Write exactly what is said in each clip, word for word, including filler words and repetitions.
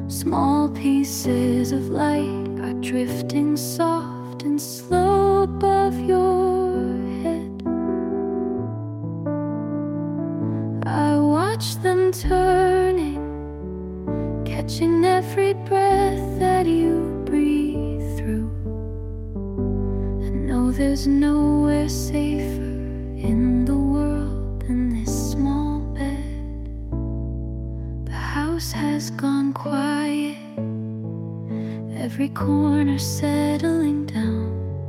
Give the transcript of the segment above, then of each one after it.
Small pieces of light are drifting soft and slow above your head. I watch them turning, catching every breath that you breathe through. I know there's nowhere safer in the world than this small bed. The house has gone quiet, every corner settling down.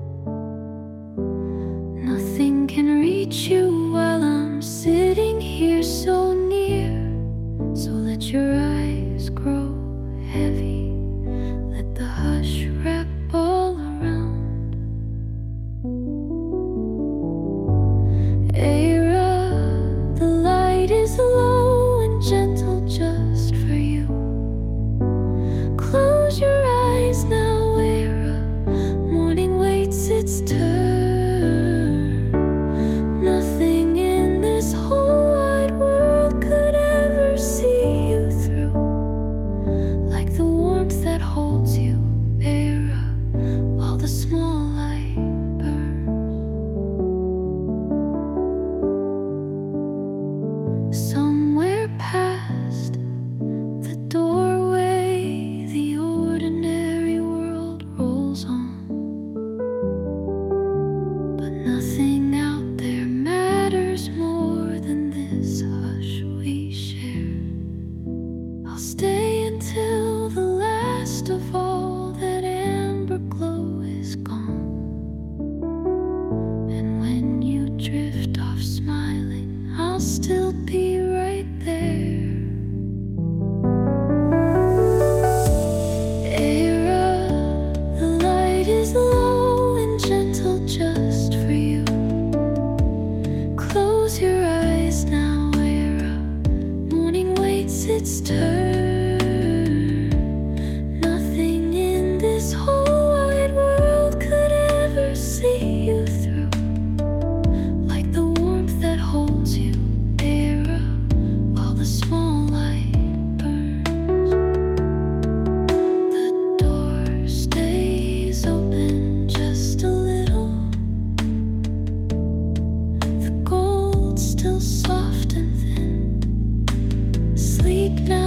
Nothing can reach you while I'm sitting here so near. So let your eyes grow heavy, let the hush wrap all around. Era, the light is low and gentle just for you. Close your eyes now, Era, morning waits its turn. Nothing in this whole wide world could ever see you through, like the warmth that holds you, Era, while the small light burns. Somewhere past the doorway, the ordinary world rolls on, but nothing out there matters more than this hush we share. I'll stay until the last of all that amber glow is gone. And when you drift off smiling, I'll still be right there. Era, the light is low and gentle just for you. Close your eyes now, Era, morning waits its turn. Nothing in this whole wide world could ever see you through, like the warmth that holds you, Era, while the small light burns. The door stays open just a little, the gold still soft and thin. Sleep now,